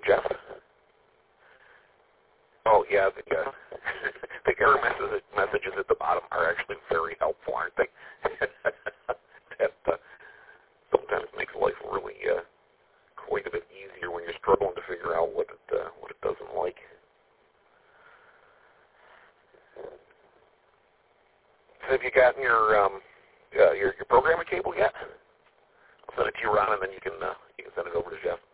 Jeff? Oh, yeah, the error messages at the bottom are actually very helpful, aren't they? That sometimes makes life really quite a bit easier when you're struggling to figure out what it doesn't like. So have you gotten your programming cable yet? I'll send it to you, Ron, and then you can send it over to Jeff.